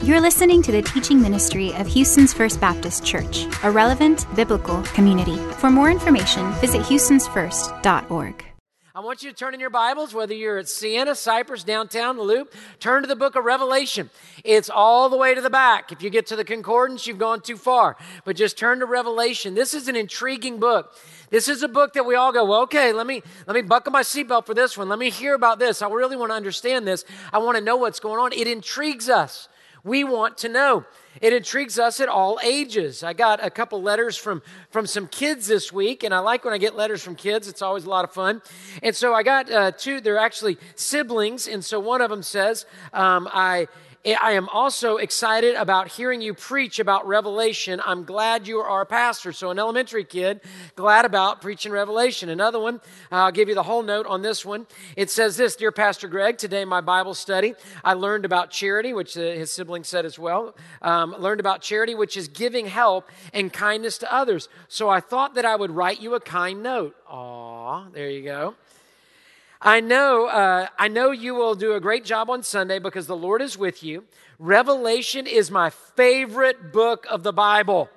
You're listening to the teaching ministry of Houston's First Baptist Church, a relevant biblical community. For more information, visit houstonsfirst.org. I want you to turn in your Bibles, whether you're at Sienna, Cypress, downtown, the Loop, turn to the book of Revelation. It's all the way to the back. If you get to the concordance, you've gone too far. But just turn to Revelation. This is an intriguing book. This is a book that we all go, well, okay, let me buckle my seatbelt for this one. Let me hear about this. I really want to understand this. I want to know what's going on. It intrigues us. We want to know. It intrigues us at all ages. I got a couple letters from some kids this week, and I like when I get letters from kids. It's always a lot of fun. And so I got two. They're actually siblings, and so one of them says, I am also excited about hearing you preach about Revelation. I'm glad you are our pastor. So an elementary kid, glad about preaching Revelation. Another one, I'll give you the whole note on this one. It says this, Dear Pastor Greg, today in my Bible study, I learned about charity, which his sibling said as well. Learned about charity, which is giving help and kindness to others. So I thought that I would write you a kind note. Aw, there you go. I know you will do a great job on Sunday because the Lord is with you. Revelation is my favorite book of the Bible.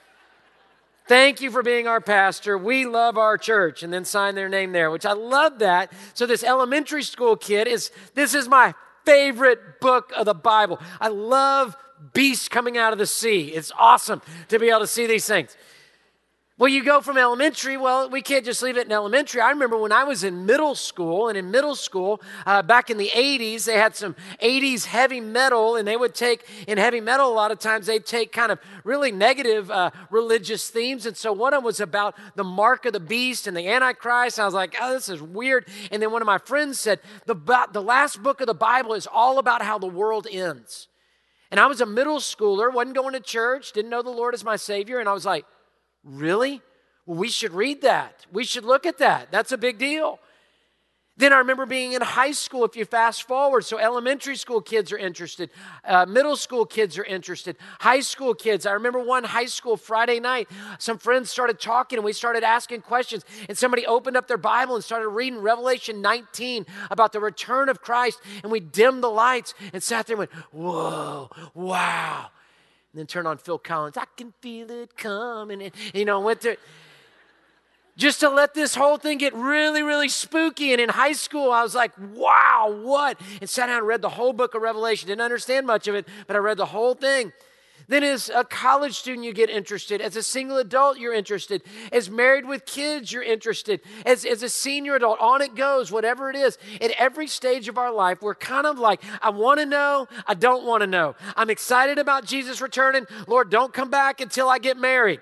Thank you for being our pastor. We love our church. And then sign their name there, which I love that. So this elementary school kid this is my favorite book of the Bible. I love beasts coming out of the sea. It's awesome to be able to see these things. Well, you go from elementary, well, we can't just leave it in elementary. I remember when I was in middle school, and in middle school, back in the 80s, they had some 80s heavy metal, and they would take, in heavy metal, a lot of times, they'd take kind of really negative religious themes, and so one of them was about the mark of the beast and the Antichrist. I was like, oh, this is weird. And then one of my friends said, the last book of the Bible is all about how the world ends. And I was a middle schooler, wasn't going to church, didn't know the Lord as my Savior, and I was like, really? Well, we should read that. We should look at that. That's a big deal. Then I remember being in high school, if you fast forward, so elementary school kids are interested, middle school kids are interested, high school kids. I remember one high school Friday night, some friends started talking and we started asking questions, and somebody opened up their Bible and started reading Revelation 19 about the return of Christ, and we dimmed the lights and sat there and went, whoa, wow. And then turn on Phil Collins. I can feel it coming. And, went there just to let this whole thing get really, really spooky. And in high school, I was like, wow, what? And sat down and read the whole book of Revelation. Didn't understand much of it, but I read the whole thing. Then as a college student, you get interested. As a single adult, you're interested. As married with kids, you're interested. As a senior adult, on it goes, whatever it is. At every stage of our life, we're kind of like, I want to know, I don't want to know. I'm excited about Jesus returning. Lord, don't come back until I get married.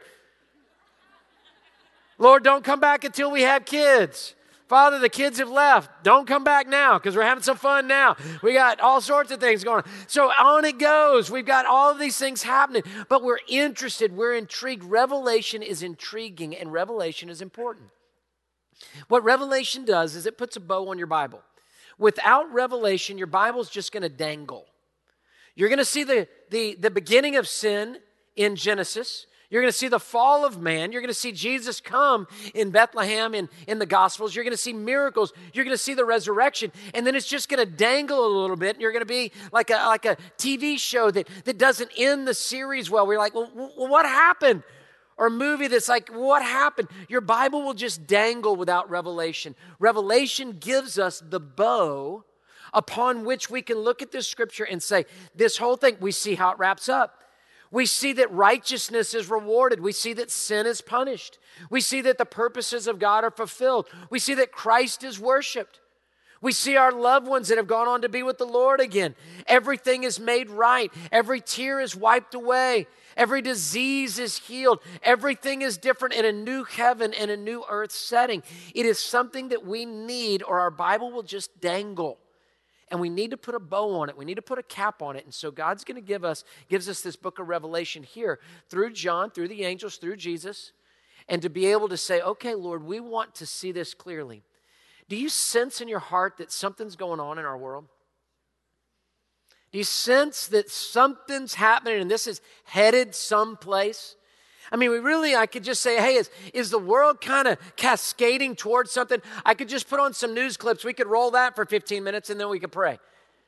Lord, don't come back until we have kids. Father, the kids have left. Don't come back now because we're having some fun now. We got all sorts of things going on. So on it goes. We've got all of these things happening, but we're interested. We're intrigued. Revelation is intriguing, and revelation is important. What revelation does is it puts a bow on your Bible. Without revelation, your Bible's just going to dangle. You're going to see the beginning of sin in Genesis. You're going to see the fall of man. You're going to see Jesus come in Bethlehem in the Gospels. You're going to see miracles. You're going to see the resurrection. And then it's just going to dangle a little bit. And you're going to be like a TV show that doesn't end the series well. We're like, well, what happened? Or a movie that's like, what happened? Your Bible will just dangle without revelation. Revelation gives us the bow upon which we can look at this scripture and say, this whole thing, we see how it wraps up. We see that righteousness is rewarded. We see that sin is punished. We see that the purposes of God are fulfilled. We see that Christ is worshiped. We see our loved ones that have gone on to be with the Lord again. Everything is made right. Every tear is wiped away. Every disease is healed. Everything is different in a new heaven and a new earth setting. It is something that we need, or our Bible will just dangle. And we need to put a bow on it. We need to put a cap on it. And so God's going to gives us this book of Revelation here through John, through the angels, through Jesus, and to be able to say, okay, Lord, we want to see this clearly. Do you sense in your heart that something's going on in our world? Do you sense that something's happening and this is headed someplace? I mean, I could just say, hey, is the world kind of cascading towards something? I could just put on some news clips. We could roll that for 15 minutes and then we could pray.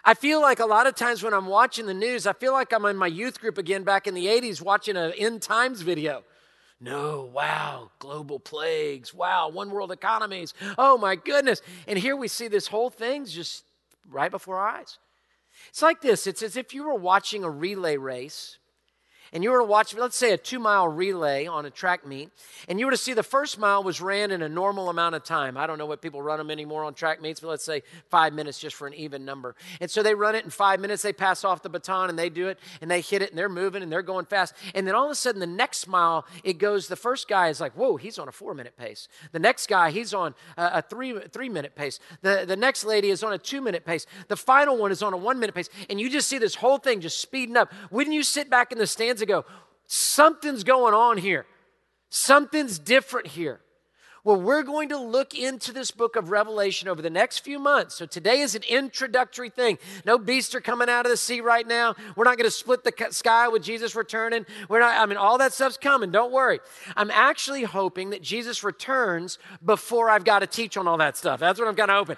I feel like a lot of times when I'm watching the news, I feel like I'm in my youth group again back in the 80s watching an end times video. No, wow, global plagues, wow, one world economies, oh my goodness. And here we see this whole thing's just right before our eyes. It's like this, it's as if you were watching a relay race, and you were to watch, let's say, a 2-mile relay on a track meet, and you were to see the first mile was ran in a normal amount of time. I don't know what people run them anymore on track meets, but let's say 5 minutes just for an even number. And so they run it in 5 minutes, they pass off the baton, and they do it, and they hit it, and they're moving, and they're going fast. And then all of a sudden, the next mile, it goes, the first guy is like, whoa, he's on a 4-minute pace. The next guy, he's on a 3-minute pace. The next lady is on a 2-minute pace. The final one is on a 1-minute pace. And you just see this whole thing just speeding up. Wouldn't you sit back in the stands and go, something's going on here. Something's different here. Well, we're going to look into this book of Revelation over the next few months. So today is an introductory thing. No beasts are coming out of the sea right now. We're not going to split the sky with Jesus returning. All that stuff's coming. Don't worry. I'm actually hoping that Jesus returns before I've got to teach on all that stuff. That's what I'm kind of hoping.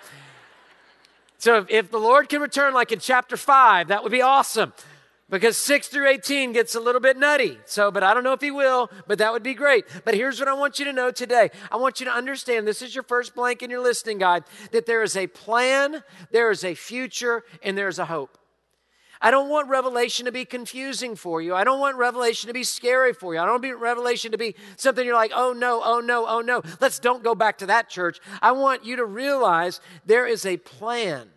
So if the Lord can return like in chapter 5, that would be awesome. Because 6 through 18 gets a little bit nutty. But I don't know if he will, but that would be great. But here's what I want you to know today. I want you to understand, this is your first blank in your listening guide, that there is a plan, there is a future, and there's a hope. I don't want Revelation to be confusing for you. I don't want Revelation to be scary for you. I don't want Revelation to be something you're like, oh no, oh no, oh no. Don't go back to that church. I want you to realize there is a plan,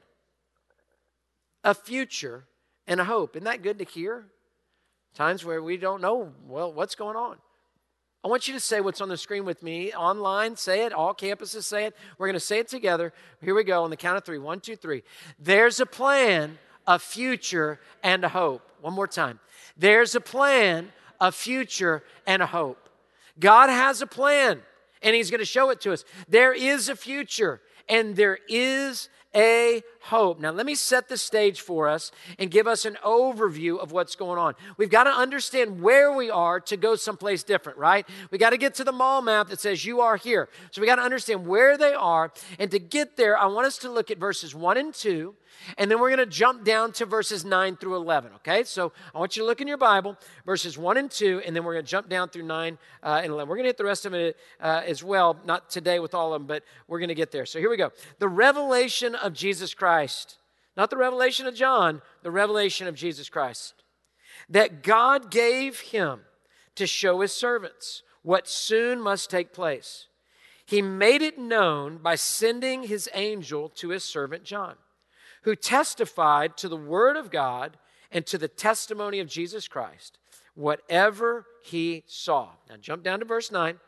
a future, and a hope. Isn't that good to hear? Times where we don't know, well, what's going on? I want you to say what's on the screen with me. Online, say it. All campuses say it. We're going to say it together. Here we go on the count of 3. 1, 2, 3. There's a plan, a future, and a hope. One more time. There's a plan, a future, and a hope. God has a plan, and he's going to show it to us. There is a future, and there is a hope. Now, let me set the stage for us and give us an overview of what's going on. We've got to understand where we are to go someplace different, right? We got to get to the mall map that says you are here. So we got to understand where they are. And to get there, I want us to look at verses 1 and 2. And then we're going to jump down to verses 9 through 11, okay? So I want you to look in your Bible, verses 1 and 2, and then we're going to jump down through 9 and 11. We're going to hit the rest of it as well, not today with all of them, but we're going to get there. So here we go. The revelation of Jesus Christ, not the revelation of John, the revelation of Jesus Christ, that God gave him to show his servants what soon must take place. He made it known by sending his angel to his servant John, who testified to the word of God and to the testimony of Jesus Christ, whatever he saw. Now jump down to verse 9.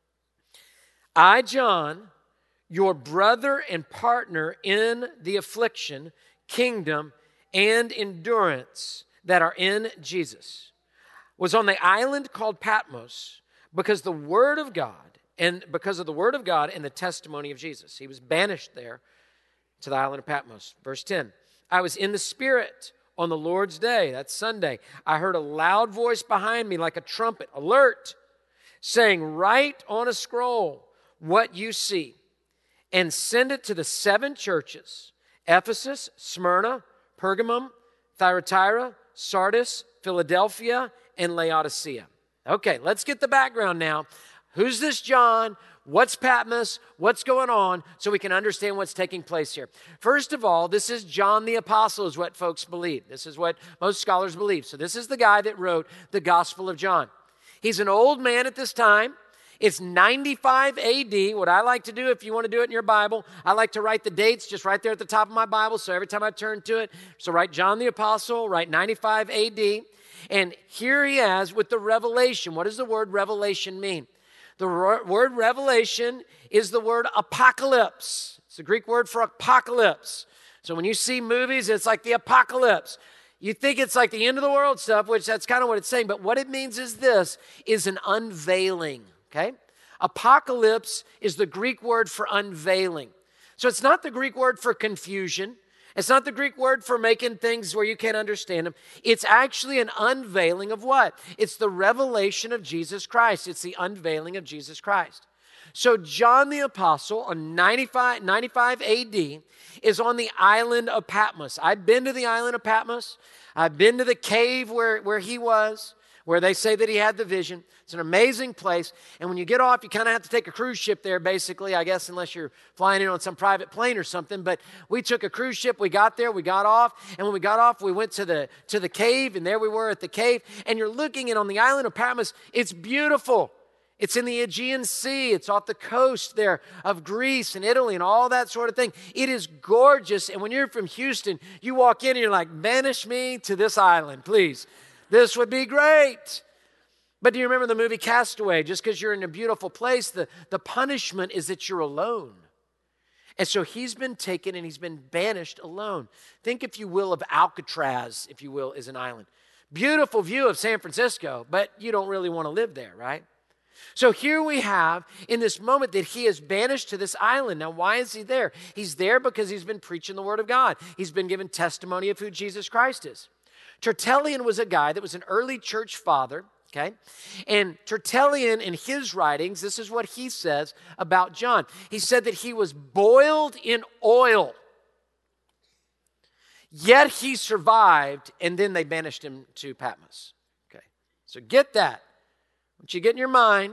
I, John, your brother and partner in the affliction, kingdom, and endurance that are in Jesus, was on the island called Patmos because of the word of God and the testimony of Jesus. He was banished there to the island of Patmos. Verse 10, I was in the Spirit on the Lord's day, that's Sunday. I heard a loud voice behind me like a trumpet, alert, saying, write on a scroll what you see and send it to the 7 churches, Ephesus, Smyrna, Pergamum, Thyatira, Sardis, Philadelphia, and Laodicea. Okay, let's get the background now. Who's this John? What's Patmos? What's going on? So we can understand what's taking place here. First of all, this is John the Apostle is what folks believe. This is what most scholars believe. So this is the guy that wrote the Gospel of John. He's an old man at this time. It's 95 AD. What I like to do, if you want to do it in your Bible, I like to write the dates just right there at the top of my Bible. So every time I turn to it, so write John the Apostle, write 95 AD. And here he is with the revelation. What does the word revelation mean? The word revelation is the word apocalypse. It's the Greek word for apocalypse. So when you see movies, it's like the apocalypse. You think it's like the end of the world stuff, which that's kind of what it's saying. But what it means is this, is an unveiling, okay? Apocalypse is the Greek word for unveiling. So it's not the Greek word for confusion. It's not the Greek word for making things where you can't understand them. It's actually an unveiling of what? It's the revelation of Jesus Christ. It's the unveiling of Jesus Christ. So John the Apostle on 95 AD is on the island of Patmos. I've been to the island of Patmos. I've been to the cave where he was, where they say that he had the vision. It's an amazing place. And when you get off, you kind of have to take a cruise ship there, basically, I guess, unless you're flying in on some private plane or something. But we took a cruise ship. We got there. We got off. And when we got off, we went to the cave. And there we were at the cave. And you're looking, and on the island of Patmos, it's beautiful. It's in the Aegean Sea. It's off the coast there of Greece and Italy and all that sort of thing. It is gorgeous. And when you're from Houston, you walk in and you're like, banish me to this island, please. This would be great. But do you remember the movie Castaway? Just because you're in a beautiful place, the punishment is that you're alone. And so he's been taken and he's been banished alone. Think, if you will, of Alcatraz, if you will, is an island. Beautiful view of San Francisco, but you don't really want to live there, right? So here we have in this moment that he is banished to this island. Now, why is he there? He's there because he's been preaching the word of God. He's been given testimony of who Jesus Christ is. Tertullian was a guy that was an early church father, okay? And Tertullian, in his writings, this is what he says about John. He said that he was boiled in oil, yet he survived, and then they banished him to Patmos. Okay, so get that. What you get in your mind,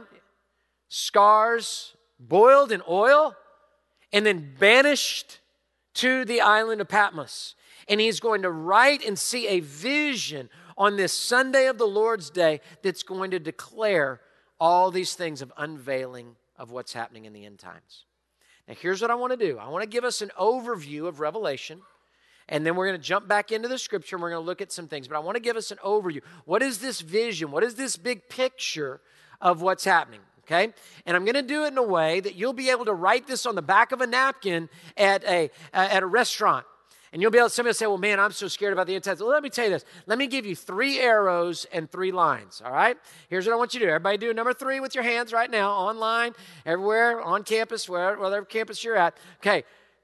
scars, boiled in oil, and then banished to the island of Patmos. And he's going to write and see a vision on this Sunday of the Lord's Day that's going to declare all these things of unveiling of what's happening in the end times. Now, here's what I want to do. I want to give us an overview of Revelation, and then we're going to jump back into the scripture and we're going to look at some things. But I want to give us an overview. What is this vision? What is this big picture of what's happening? Okay? And I'm going to do it in a way that you'll be able to write this on the back of a napkin at a restaurant. And you'll be able, somebody will say, well, man, I'm so scared about the end times. Well, let me tell you this. Let me give you 3 arrows and 3 lines, all right? Here's what I want you to do. Everybody do number 3 with your hands right now, online, everywhere, on campus, whatever campus you're at. Okay,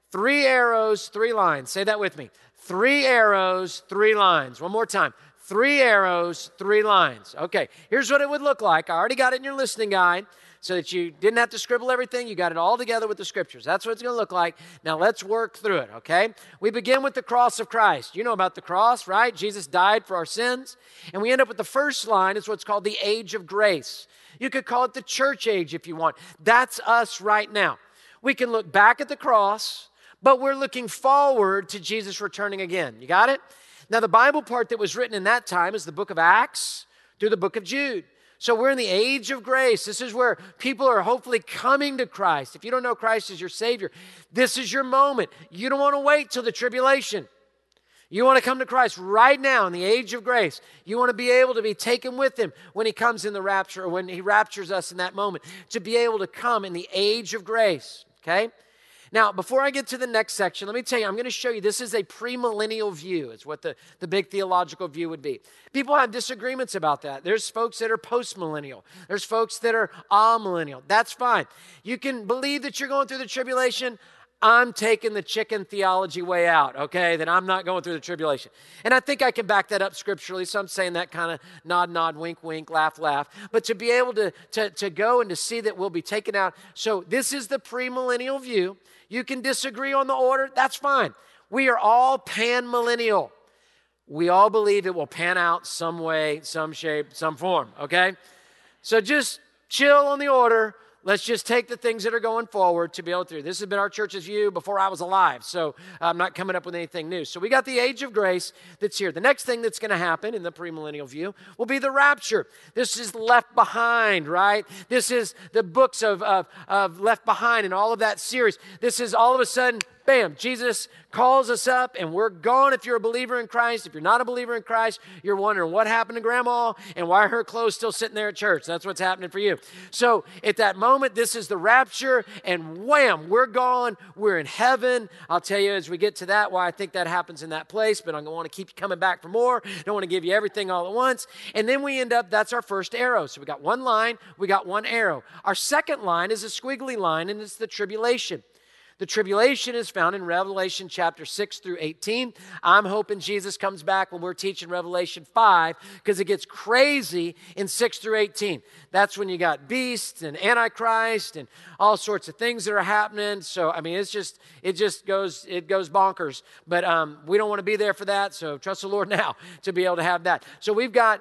3 arrows, 3 lines. Say that with me. 3 arrows, 3 lines. One more time. 3 arrows, 3 lines. Okay, here's what it would look like. I already got it in your listening guide, so that you didn't have to scribble everything. You got it all together with the scriptures. That's what it's going to look like. Now let's work through it, okay? We begin with the cross of Christ. You know about the cross, right? Jesus died for our sins. And we end up with the first line. It's what's called the age of grace. You could call it the church age if you want. That's us right now. We can look back at the cross, but we're looking forward to Jesus returning again. You got it? Now the Bible part that was written in that time is the book of Acts through the book of Jude. So we're in the age of grace. This is where people are hopefully coming to Christ. If you don't know Christ as your Savior, this is your moment. You don't want to wait till the tribulation. You want to come to Christ right now in the age of grace. You want to be able to be taken with Him when He comes in the rapture, or when He raptures us in that moment, to be able to come in the age of grace, okay? Now, before I get to the next section, let me tell you, I'm going to show you, this is a premillennial view. It's what the big theological view would be. People have disagreements about that. There's folks that are postmillennial. There's folks that are amillennial. That's fine. You can believe that you're going through the tribulation. I'm taking the chicken theology way out, okay, that I'm not going through the tribulation. And I think I can back that up scripturally, so I'm saying that kind of nod, nod, wink, wink, laugh, laugh. But to be able to go and to see that we'll be taken out. So this is the premillennial view. You can disagree on the order. That's fine. We are all panmillennial. We all believe it will pan out some way, some shape, some form, okay? So just chill on the order. Let's just take the things that are going forward to be able to. This has been our church's view before I was alive, so I'm not coming up with anything new. So we got the age of grace that's here. The next thing that's going to happen in the premillennial view will be the rapture. This is Left Behind, right? This is the books of Left Behind and all of that series. This is all of a sudden, bam, Jesus calls us up and we're gone if you're a believer in Christ. If you're not a believer in Christ, you're wondering what happened to Grandma and why are her clothes still sitting there at church. That's what's happening for you. So at that moment, this is the rapture, and wham, we're gone. We're in heaven. I'll tell you as we get to that why I think that happens in that place, but I'm going to want to keep coming back for more. I don't want to give you everything all at once. And then we end up, that's our first arrow. So we got one line, we got one arrow. Our second line is a squiggly line, and it's the tribulation. The tribulation is found in Revelation chapter 6 through 18. I'm hoping Jesus comes back when we're teaching Revelation 5 because it gets crazy in 6 through 18. That's when you got beasts and Antichrist and all sorts of things that are happening. So, I mean, it just goes bonkers. But we don't want to be there for that, so trust the Lord now to be able to have that. So we've got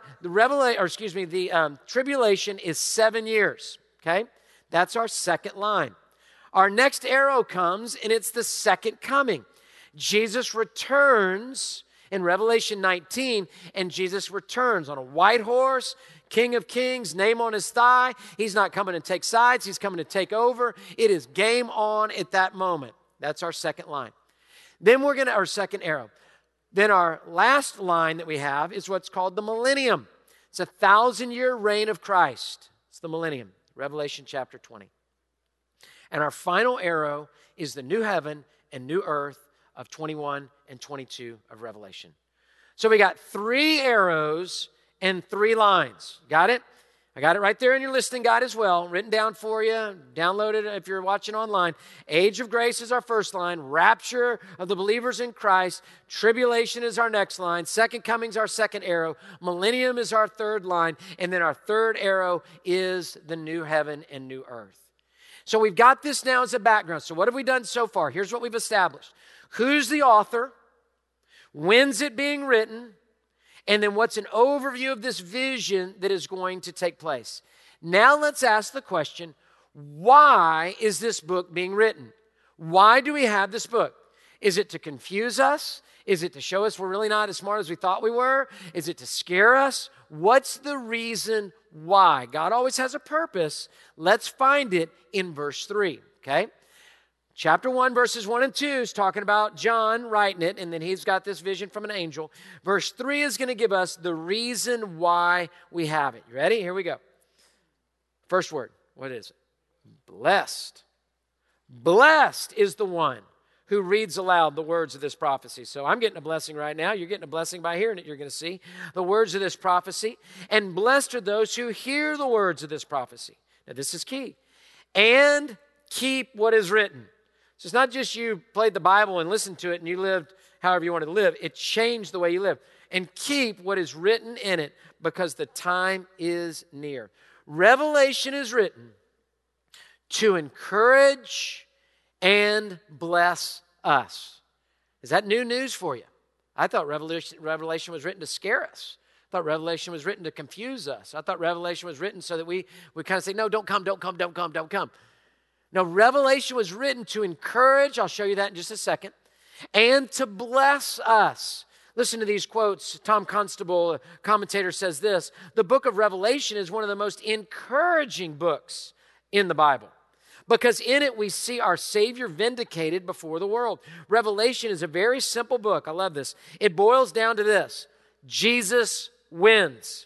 the tribulation is 7 years, okay? That's our second line. Our next arrow comes, and it's the second coming. Jesus returns in Revelation 19, and Jesus returns on a white horse, King of Kings, name on his thigh. He's not coming to take sides. He's coming to take over. It is game on at that moment. That's our second line. Then our second arrow. Then our last line that we have is what's called the millennium. It's a 1,000-year reign of Christ. It's the millennium, Revelation chapter 20. And our final arrow is the new heaven and new earth of 21 and 22 of Revelation. So we got 3 arrows and 3 lines. Got it? I got it right there in your listening guide as well, written down for you. Download it if you're watching online. Age of grace is our first line. Rapture of the believers in Christ. Tribulation is our next line. Second coming is our second arrow. Millennium is our third line. And then our third arrow is the new heaven and new earth. So we've got this now as a background. So what have we done so far? Here's what we've established. Who's the author? When's it being written? And then what's an overview of this vision that is going to take place? Now let's ask the question, why is this book being written? Why do we have this book? Is it to confuse us? Is it to show us we're really not as smart as we thought we were? Is it to scare us? What's the reason why? God always has a purpose. Let's find it in verse 3, okay? Chapter 1, verses 1 and 2 is talking about John writing it, and then he's got this vision from an angel. Verse 3 is going to give us the reason why we have it. You ready? Here we go. First word, what is it? Blessed. Blessed is the one who reads aloud the words of this prophecy. So I'm getting a blessing right now. You're getting a blessing by hearing it. You're going to see the words of this prophecy. And blessed are those who hear the words of this prophecy. Now this is key. And keep what is written. So it's not just you played the Bible and listened to it and you lived however you wanted to live. It changed the way you live. And keep what is written in it because the time is near. Revelation is written to encourage and bless us. Is that new news for you? I thought Revelation was written to scare us. I thought Revelation was written to confuse us. I thought Revelation was written so that we kind of say, no, don't come. No, Revelation was written to encourage, I'll show you that in just a second, and to bless us. Listen to these quotes. Tom Constable, a commentator, says this: the book of Revelation is one of the most encouraging books in the Bible because in it we see our Savior vindicated before the world. Revelation is a very simple book. I love this. It boils down to this: Jesus wins.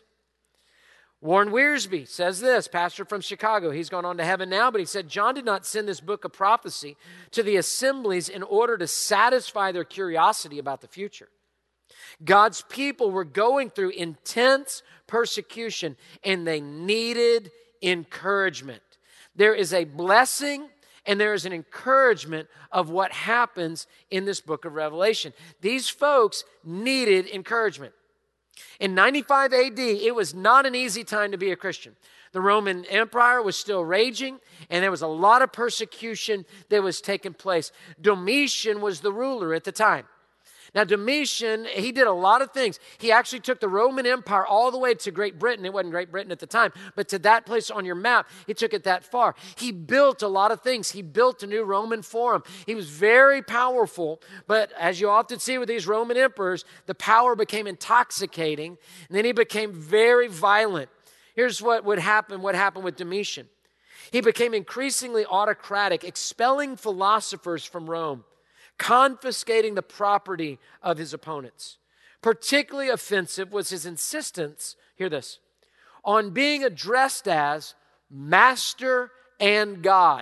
Warren Wiersbe says this, pastor from Chicago. He's gone on to heaven now, but he said, John did not send this book of prophecy to the assemblies in order to satisfy their curiosity about the future. God's people were going through intense persecution, and they needed encouragement. There is a blessing and there is an encouragement of what happens in this book of Revelation. These folks needed encouragement. In 95 AD, it was not an easy time to be a Christian. The Roman Empire was still raging, and there was a lot of persecution that was taking place. Domitian was the ruler at the time. Now, Domitian, he did a lot of things. He actually took the Roman Empire all the way to Great Britain. It wasn't Great Britain at the time, but to that place on your map, he took it that far. He built a lot of things. He built a new Roman Forum. He was very powerful, but as you often see with these Roman emperors, the power became intoxicating, and then he became very violent. Here's what happened with Domitian. He became increasingly autocratic, expelling philosophers from Rome, confiscating the property of his opponents. Particularly offensive was his insistence, hear this, on being addressed as Master and God.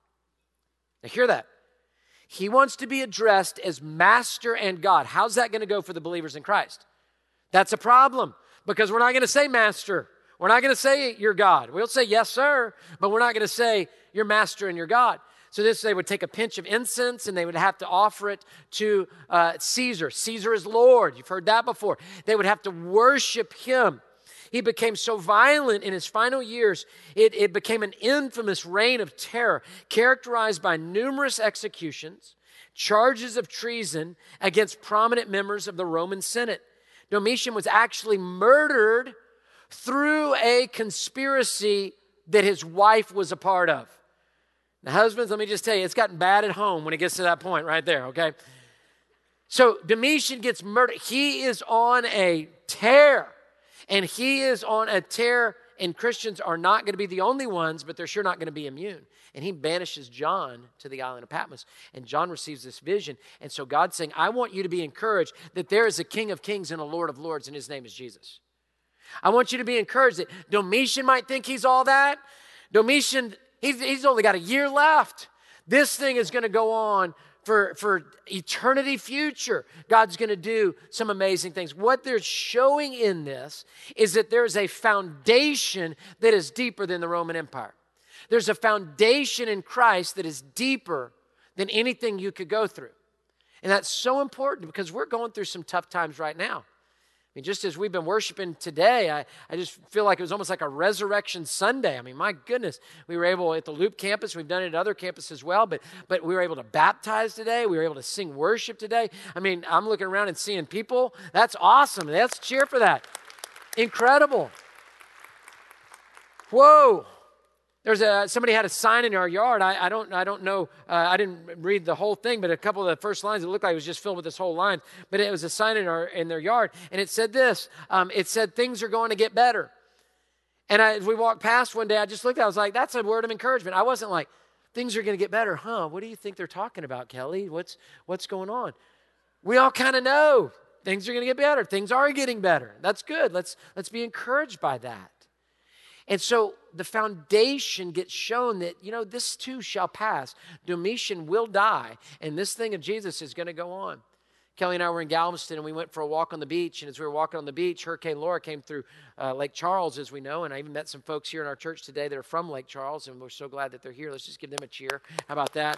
Now hear that. He wants to be addressed as Master and God. How's that going to go for the believers in Christ? That's a problem because we're not going to say Master. We're not going to say you're God. We'll say yes, sir, but we're not going to say you're Master and you're God. So they would take a pinch of incense and they would have to offer it to Caesar. Caesar is Lord. You've heard that before. They would have to worship him. He became so violent in his final years, it became an infamous reign of terror, characterized by numerous executions, charges of treason against prominent members of the Roman Senate. Domitian was actually murdered through a conspiracy that his wife was a part of. Now, husbands, let me just tell you, it's gotten bad at home when it gets to that point right there, okay? So Domitian gets murdered. He is on a tear. And he is on a tear, and Christians are not going to be the only ones, but they're sure not going to be immune. And he banishes John to the island of Patmos, and John receives this vision. And so God's saying, I want you to be encouraged that there is a King of Kings and a Lord of Lords, and his name is Jesus. I want you to be encouraged that Domitian might think he's all that. Domitian, he's only got a year left. This thing is going to go on for eternity future. God's going to do some amazing things. What they're showing in this is that there's a foundation that is deeper than the Roman Empire. There's a foundation in Christ that is deeper than anything you could go through. And that's so important because we're going through some tough times right now. I mean, just as we've been worshiping today, I just feel like it was almost like a resurrection Sunday. I mean, my goodness, we were able at the Loop campus, we've done it at other campuses as well, but we were able to baptize today. We were able to sing worship today. I mean, I'm looking around and seeing people. That's awesome. Let's cheer for that. Incredible. Whoa. Somebody had a sign in our yard. I don't know. I didn't read the whole thing, but a couple of the first lines, it looked like it was just filled with this whole line. But it was a sign in their yard, and it said this. It said things are going to get better. And as we walked past one day, I just looked at it. I was like, that's a word of encouragement. I wasn't like, things are going to get better, huh? What do you think they're talking about, Kelly? What's going on? We all kind of know things are going to get better. Things are getting better. That's good. Let's be encouraged by that. And so the foundation gets shown that, this too shall pass. Domitian will die, and this thing of Jesus is going to go on. Kelly and I were in Galveston, and we went for a walk on the beach. And as we were walking on the beach, Hurricane Laura came through Lake Charles, as we know. And I even met some folks here in our church today that are from Lake Charles, and we're so glad that they're here. Let's just give them a cheer. How about that?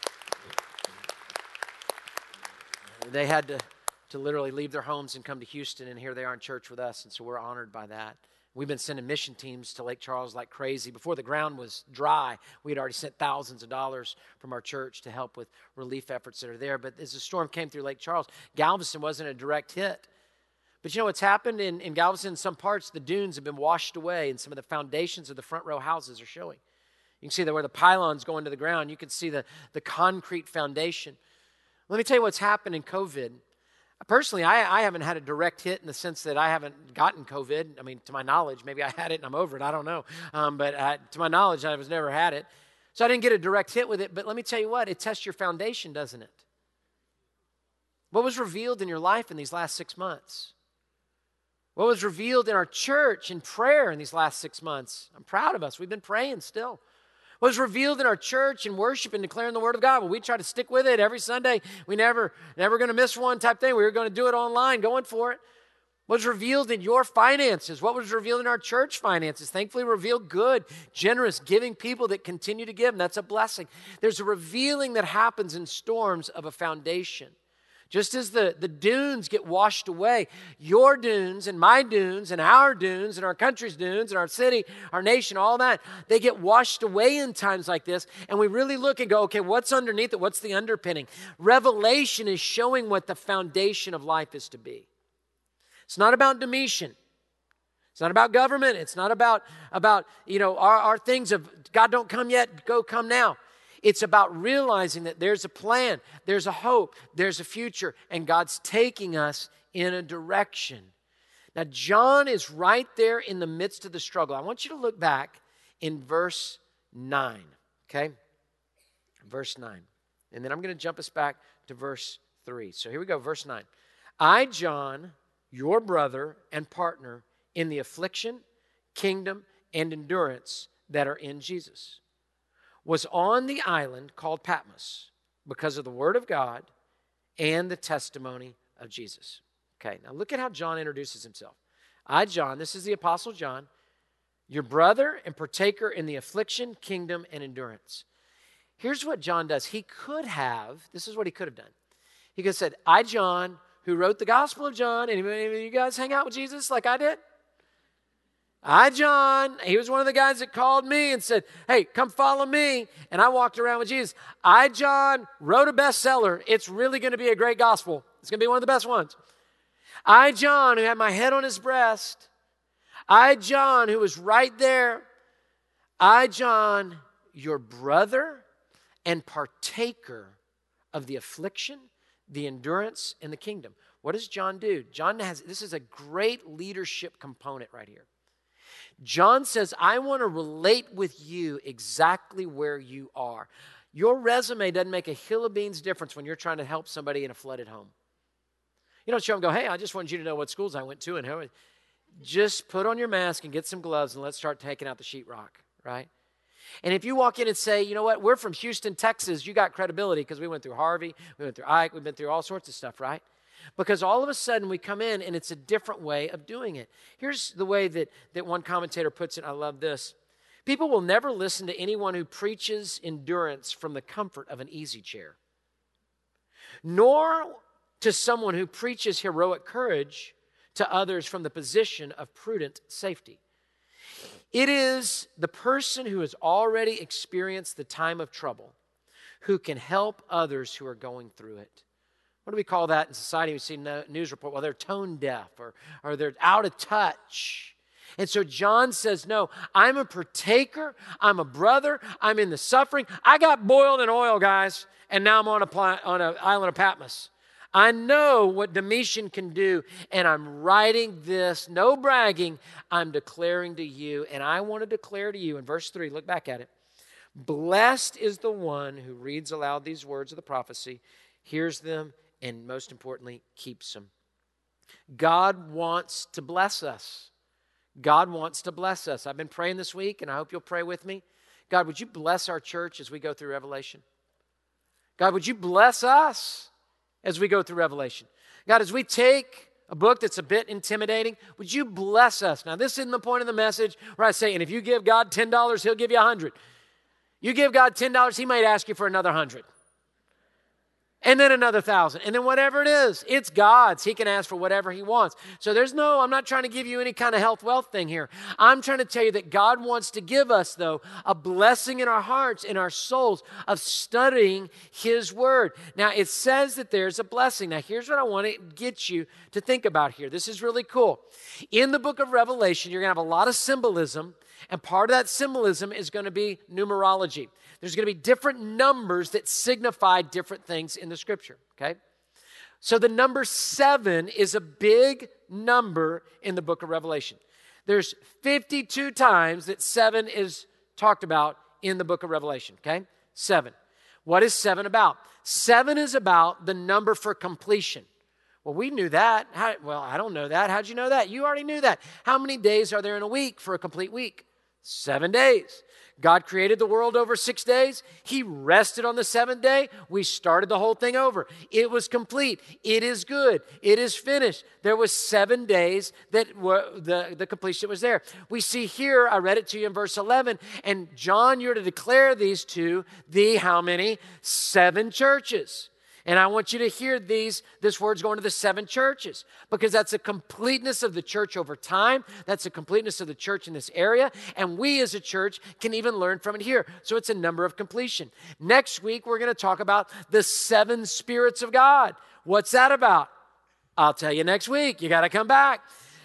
They had to literally leave their homes and come to Houston, and here they are in church with us, and so we're honored by that. We've been sending mission teams to Lake Charles like crazy. Before the ground was dry, we had already sent thousands of dollars from our church to help with relief efforts that are there. But as the storm came through Lake Charles, Galveston wasn't a direct hit. But you know what's happened in Galveston? In some parts, the dunes have been washed away, and some of the foundations of the front row houses are showing. You can see that where the pylons go into the ground, you can see the concrete foundation. Let me tell you what's happened in COVID. Personally, I haven't had a direct hit in the sense that I haven't gotten COVID. I mean, to my knowledge, maybe I had it and I'm over it. I don't know. But to my knowledge, I was never had it. So I didn't get a direct hit with it. But let me tell you what, it tests your foundation, doesn't it? What was revealed in your life in these last 6 months? What was revealed in our church in prayer in these last 6 months? I'm proud of us. We've been praying still. What was revealed in our church in worship and declaring the Word of God? Well, we try to stick with it every Sunday. We never going to miss one type thing. We were going to do it online, going for it. What was revealed in your finances? What was revealed in our church finances? Thankfully, revealed good, generous, giving people that continue to give. And that's a blessing. There's a revealing that happens in storms of a foundation. Just as the dunes get washed away, your dunes and my dunes and our dunes and our country's dunes and our city, our nation, all that, they get washed away in times like this. And we really look and go, okay, what's underneath it? What's the underpinning? Revelation is showing what the foundation of life is to be. It's not about Domitian. It's not about government. It's not about our things of God don't come yet, go come now. It's about realizing that there's a plan, there's a hope, there's a future, and God's taking us in a direction. Now, John is right there in the midst of the struggle. I want you to look back in verse 9, okay? Verse 9. And then I'm going to jump us back to verse 3. So here we go, verse 9. I, John, your brother and partner in the affliction, kingdom, and endurance that are in Jesus, was on the island called Patmos because of the word of God and the testimony of Jesus. Okay, now look at how John introduces himself. I, John, this is the Apostle John, your brother and partaker in the affliction, kingdom, and endurance. Here's what John does. He could have, this is what he could have done. He could have said, I, John, who wrote the Gospel of John, anybody of you guys hang out with Jesus like I did? I, John, he was one of the guys that called me and said, hey, come follow me. And I walked around with Jesus. I, John, wrote a bestseller. It's really going to be a great gospel. It's going to be one of the best ones. I, John, who had my head on his breast. I, John, who was right there. I, John, your brother and partaker of the affliction, the endurance, and the kingdom. What does John do? This is a great leadership component right here. John says, I want to relate with you exactly where you are. Your resume doesn't make a hill of beans difference when you're trying to help somebody in a flooded home. You don't show them and go, hey, I just wanted you to know what schools I went to. And how. Just put on your mask and get some gloves and let's start taking out the sheetrock, right? And if you walk in and say, you know what, we're from Houston, Texas, you got credibility because we went through Harvey, we went through Ike, we've been through all sorts of stuff, right? Because all of a sudden we come in and it's a different way of doing it. Here's the way that one commentator puts it. I love this. People will never listen to anyone who preaches endurance from the comfort of an easy chair, nor to someone who preaches heroic courage to others from the position of prudent safety. It is the person who has already experienced the time of trouble who can help others who are going through it. What do we call that in society? We see news report, well, they're tone deaf or they're out of touch. And so John says, no, I'm a partaker. I'm a brother. I'm in the suffering. I got boiled in oil, guys, and now I'm on an island of Patmos. I know what Domitian can do, and I'm writing this, no bragging, I'm declaring to you, and I want to declare to you, in verse 3, look back at it, blessed is the one who reads aloud these words of the prophecy, hears them, and most importantly, keeps them. God wants to bless us. God wants to bless us. I've been praying this week, and I hope you'll pray with me. God, would you bless our church as we go through Revelation? God, would you bless us as we go through Revelation? God, as we take a book that's a bit intimidating, would you bless us? Now, this isn't the point of the message where I say, and if you give God $10, he'll give you $100. You give God $10, he might ask you for another $100. And then another 1,000. And then whatever it is, it's God's. He can ask for whatever he wants. So I'm not trying to give you any kind of health wealth thing here. I'm trying to tell you that God wants to give us, though, a blessing in our hearts, in our souls, of studying his word. Now, it says that there's a blessing. Now, here's what I want to get you to think about here. This is really cool. In the book of Revelation, you're going to have a lot of symbolism, and part of that symbolism is going to be numerology. There's going to be different numbers that signify different things in the scripture, okay? So the number 7 is a big number in the book of Revelation. There's 52 times that 7 is talked about in the book of Revelation, okay? 7. What is 7 about? 7 is about the number for completion. Well, we knew that. I don't know that. How'd you know that? You already knew that. How many days are there in a week for a complete week? 7 days. God created the world over 6 days. He rested on the 7th day. We started the whole thing over. It was complete. It is good. It is finished. There was 7 days that were the completion was there. We see here, I read it to you in verse 11, and John, you're to declare these to the how many? 7 churches. And I want you to hear this word's going to the 7 churches, because that's a completeness of the church over time. That's a completeness of the church in this area. And we as a church can even learn from it here. So it's a number of completion. Next week, we're going to talk about the 7 spirits of God. What's that about? I'll tell you next week. You got to come back.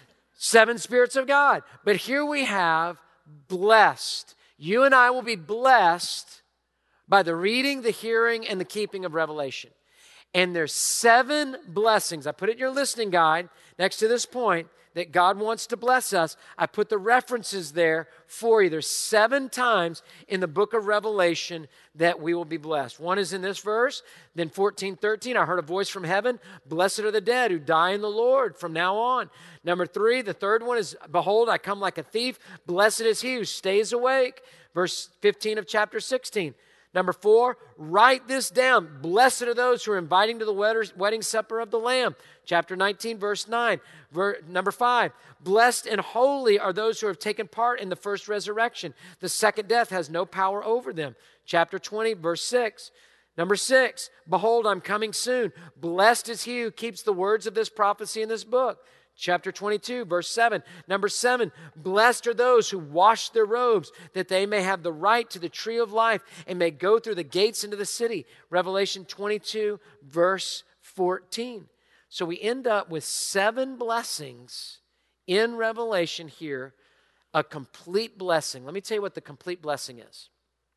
7 spirits of God. But here we have blessed. You and I will be blessed by the reading, the hearing, and the keeping of Revelation. And there's 7 blessings. I put it in your listening guide next to this point that God wants to bless us. I put the references there for you. There's 7 times in the book of Revelation that we will be blessed. One is in this verse. Then 14:13, I heard a voice from heaven. Blessed are the dead who die in the Lord from now on. Number 3, the third one is, behold, I come like a thief. Blessed is he who stays awake. Verse 15 of chapter 16. Number 4, write this down. Blessed are those who are inviting to the wedding supper of the Lamb. Chapter 19, verse 9. Number 5, blessed and holy are those who have taken part in the first resurrection. The second death has no power over them. Chapter 20, verse 6. Number 6, behold, I'm coming soon. Blessed is he who keeps the words of this prophecy in this book. Chapter 22, verse 7. Number 7, blessed are those who wash their robes, that they may have the right to the tree of life and may go through the gates into the city. Revelation 22, verse 14. So we end up with 7 blessings in Revelation here, a complete blessing. Let me tell you what the complete blessing is.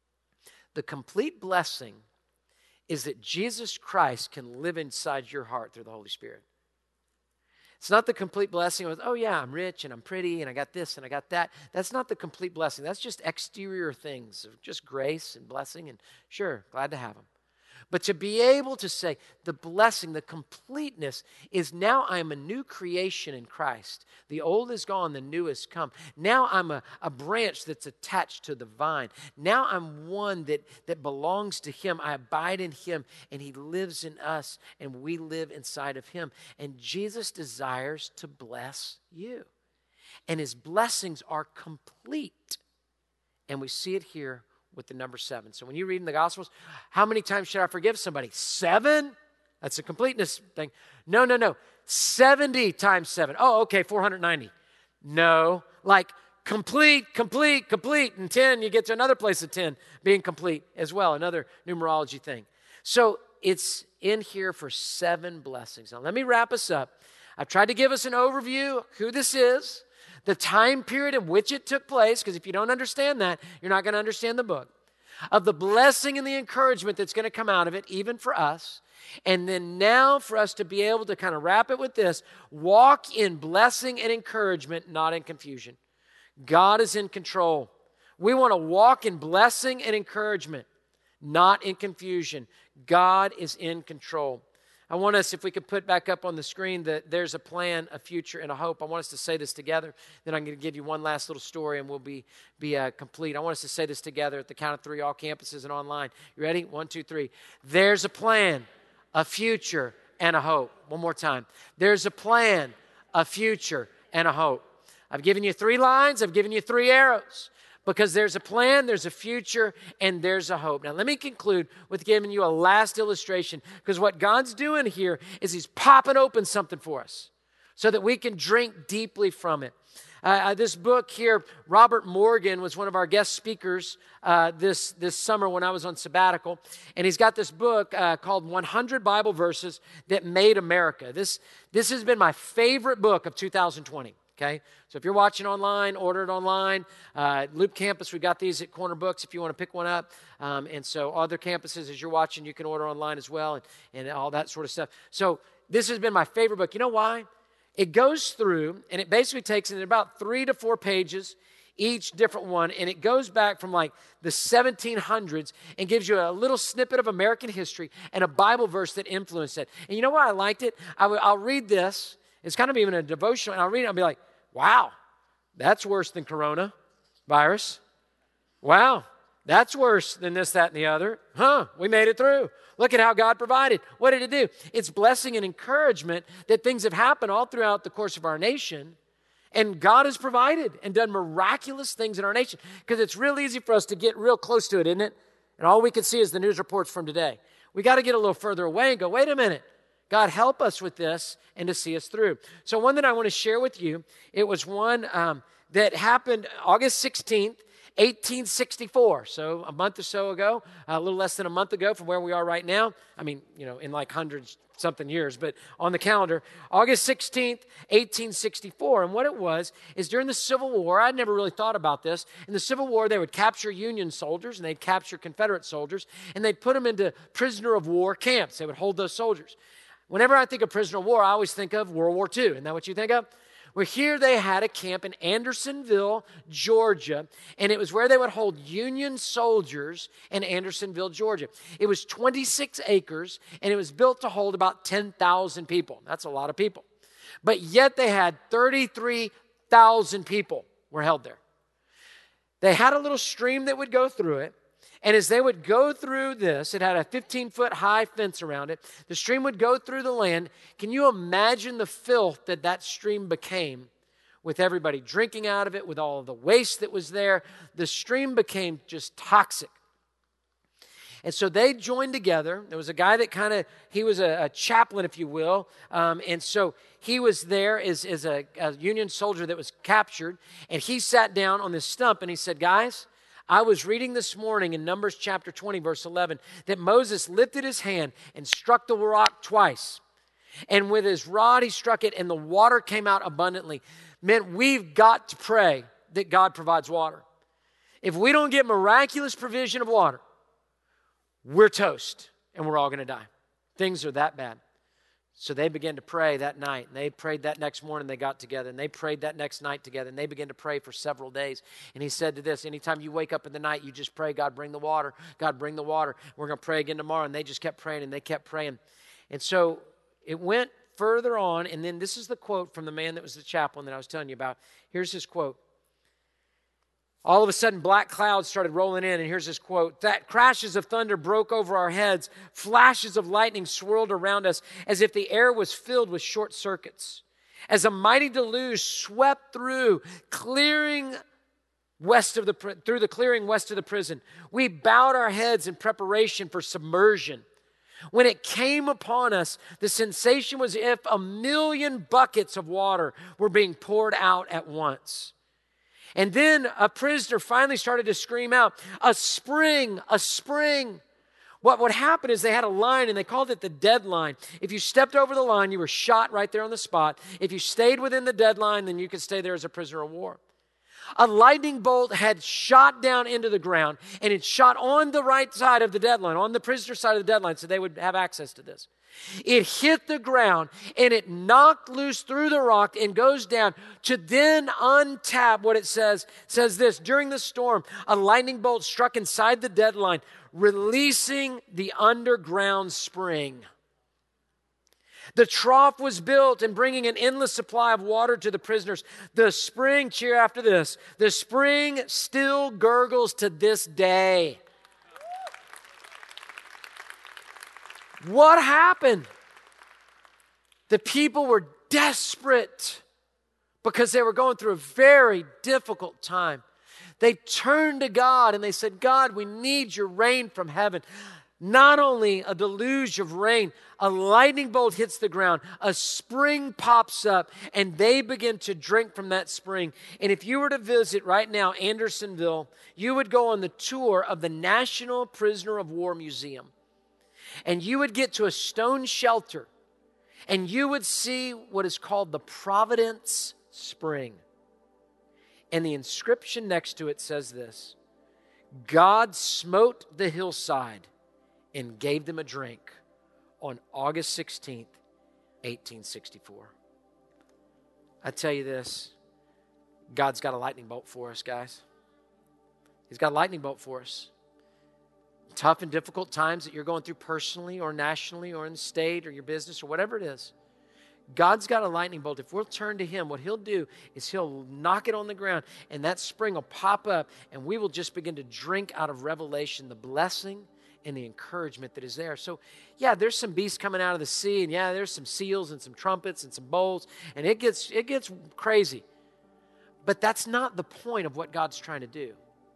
The complete blessing is that Jesus Christ can live inside your heart through the Holy Spirit. It's not the complete blessing of, oh yeah, I'm rich and I'm pretty and I got this and I got that. That's not the complete blessing. That's just exterior things of just grace and blessing, and sure, glad to have them. But to be able to say the blessing, the completeness is now I'm a new creation in Christ. The old is gone, the new has come. Now I'm a branch that's attached to the vine. Now I'm one that belongs to him. I abide in him and he lives in us and we live inside of him. And Jesus desires to bless you. And his blessings are complete. And we see it here with the number 7. So when you read in the Gospels, how many times should I forgive somebody? 7? That's a completeness thing. No. 70 times 7. Oh, okay, 490. No, like complete. And 10, you get to another place of 10 being complete as well, another numerology thing. So it's in here for 7 blessings. Now let me wrap us up. I've tried to give us an overview of who this is, the time period in which it took place, because if you don't understand that, you're not going to understand the book, of the blessing and the encouragement that's going to come out of it, even for us. And then now for us to be able to kind of wrap it with this, walk in blessing and encouragement, not in confusion. God is in control. We want to walk in blessing and encouragement, not in confusion. God is in control. I want us, if we could put back up on the screen that there's a plan, a future, and a hope. I want us to say this together. Then I'm going to give you one last little story and we'll be complete. I want us to say this together at the count of 3, all campuses and online. You ready? 1, 2, 3. There's a plan, a future, and a hope. One more time. There's a plan, a future, and a hope. I've given you 3 lines. I've given you 3 arrows. Because there's a plan, there's a future, and there's a hope. Now, let me conclude with giving you a last illustration, because what God's doing here is he's popping open something for us so that we can drink deeply from it. This book here, Robert Morgan was one of our guest speakers this summer when I was on sabbatical, and he's got this book called 100 Bible Verses That Made America. This has been my favorite book of 2020. Okay, so if you're watching online, order it online. Loop Campus, we got these at Corner Books if you want to pick one up. And so other campuses, as you're watching, you can order online as well and all that sort of stuff. So this has been my favorite book. You know why? It goes through, and it basically takes in about 3 to 4 pages, each different one, and it goes back from like the 1700s and gives you a little snippet of American history and a Bible verse that influenced it. And you know why I liked it? I'll read this. It's kind of even a devotional, and I'll read it and I'll be like, wow, that's worse than coronavirus. Wow, that's worse than this, that, and the other. We made it through. Look at how God provided. What did it do? It's blessing and encouragement that things have happened all throughout the course of our nation, and God has provided and done miraculous things in our nation, because it's real easy for us to get real close to it, isn't it? And all we can see is the news reports from today. We got to get a little further away and go, wait a minute. God, help us with this and to see us through. So one that I want to share with you, it was one that happened August 16th, 1864. So a month or so ago, a little less than a month ago from where we are right now. I mean, in like hundreds something years, but on the calendar, August 16th, 1864. And what it was is during the Civil War, I'd never really thought about this. In the Civil War, they would capture Union soldiers and they'd capture Confederate soldiers and they'd put them into prisoner of war camps. They would hold those soldiers. Whenever I think of prisoner of war, I always think of World War II. Isn't that what you think of? Well, here they had a camp in Andersonville, Georgia, and it was where they would hold Union soldiers in Andersonville, Georgia. It was 26 acres, and it was built to hold about 10,000 people. That's a lot of people. But yet they had 33,000 people were held there. They had a little stream that would go through it, And as they would go through this, it had a 15-foot high fence around it. The stream would go through the land. Can you imagine the filth that that stream became with everybody drinking out of it, with all of the waste that was there? The stream became just toxic. And so they joined together. There was a guy that he was a chaplain, if you will. And so he was there as a Union soldier that was captured. And he sat down on this stump and he said, guys, I was reading this morning in Numbers chapter 20, verse 11, that Moses lifted his hand and struck the rock twice. And with his rod, he struck it, and the water came out abundantly. Man, we've got to pray that God provides water. If we don't get miraculous provision of water, we're toast, and we're all going to die. Things are that bad. So they began to pray that night, and they prayed that next morning. They got together, and they prayed that next night together, and they began to pray for several days. And he said to this, anytime you wake up in the night, you just pray, God, bring the water. God, bring the water. We're going to pray again tomorrow. And they just kept praying, and they kept praying. And so it went further on, and then this is the quote from the man that was the chaplain that I was telling you about. Here's his quote. All of a sudden, black clouds started rolling in, and here's this quote. That crashes of thunder broke over our heads. Flashes of lightning swirled around us as if the air was filled with short circuits. As a mighty deluge swept through, through the clearing west of the prison, we bowed our heads in preparation for submersion. When it came upon us, the sensation was as if 1,000,000 buckets of water were being poured out at once. And then a prisoner finally started to scream out, a spring, a spring. What would happen is they had a line, and they called it the deadline. If you stepped over the line, you were shot right there on the spot. If you stayed within the deadline, then you could stay there as a prisoner of war. A lightning bolt had shot down into the ground, and it shot on the right side of the deadline, on the prisoner's side of the deadline, so they would have access to this. It hit the ground, and it knocked loose through the rock and goes down to then untap what it says this. During the storm, a lightning bolt struck inside the deadline, releasing the underground spring. The trough was built and bringing an endless supply of water to the prisoners. The spring, cheer after this, the spring still gurgles to this day. What happened? The people were desperate because they were going through a very difficult time. They turned to God and they said, God, we need your rain from heaven. Not only a deluge of rain, a lightning bolt hits the ground, a spring pops up, and they begin to drink from that spring. And if you were to visit right now Andersonville, you would go on the tour of the National Prisoner of War Museum. And you would get to a stone shelter, and you would see what is called the Providence Spring. And the inscription next to it says this: God smote the hillside and gave them a drink on August 16th, 1864. I tell you this, God's got a lightning bolt for us, guys. He's got a lightning bolt for us. Tough and difficult times that you're going through personally or nationally or in the state or your business or whatever it is, God's got a lightning bolt. If we'll turn to Him, what He'll do is He'll knock it on the ground, and that spring will pop up, and we will just begin to drink out of revelation the blessing and the encouragement that is there. So, yeah, there's some beasts coming out of the sea, and yeah, there's some seals and some trumpets and some bowls, and it gets crazy. But that's not the point of what God's trying to do.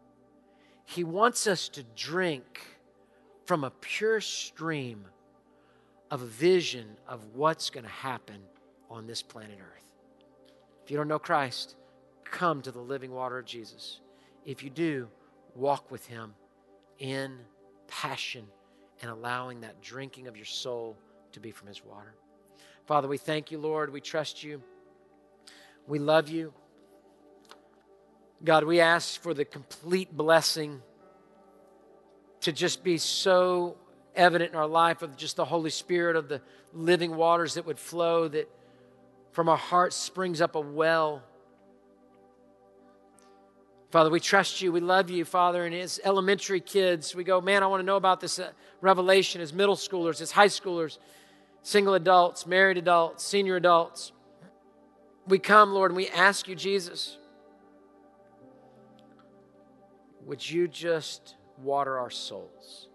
He wants us to drink from a pure stream of a vision of what's going to happen on this planet Earth. If you don't know Christ, come to the living water of Jesus. If you do, walk with Him in passion and allowing that drinking of your soul to be from His water. Father, we thank you, Lord. We trust you. We love you. God, we ask for the complete blessing to just be so evident in our life of just the Holy Spirit, of the living waters that would flow, that from our hearts springs up a well. Father, we trust you. We love you, Father. And as elementary kids, we go, man, I want to know about this revelation. As middle schoolers, as high schoolers, single adults, married adults, senior adults, we come, Lord, and we ask you, Jesus, would you just water our souls.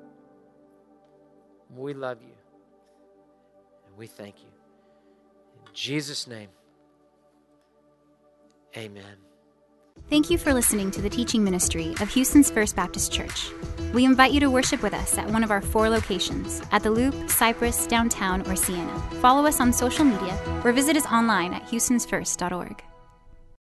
We love you, and we thank you. In Jesus' name, amen. Thank you for listening to the teaching ministry of Houston's First Baptist Church. We invite you to worship with us at one of our 4 locations, at the Loop, Cypress, Downtown, or Sienna. Follow us on social media or visit us online at houstonsfirst.org.